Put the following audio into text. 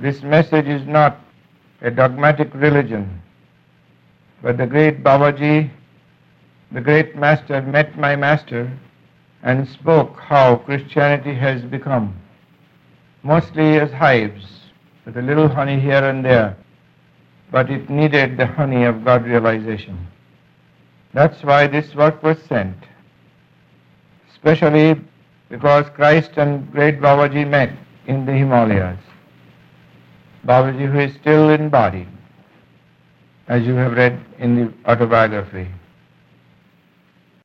This message is not a dogmatic religion, but the great Babaji, the great master, met my master and spoke how Christianity has become, mostly as hives, with a little honey here and there, but it needed the honey of God realization. That's why this work was sent, especially because Christ and great Babaji met in the Himalayas. Babaji, who is still in body, as you have read in the autobiography.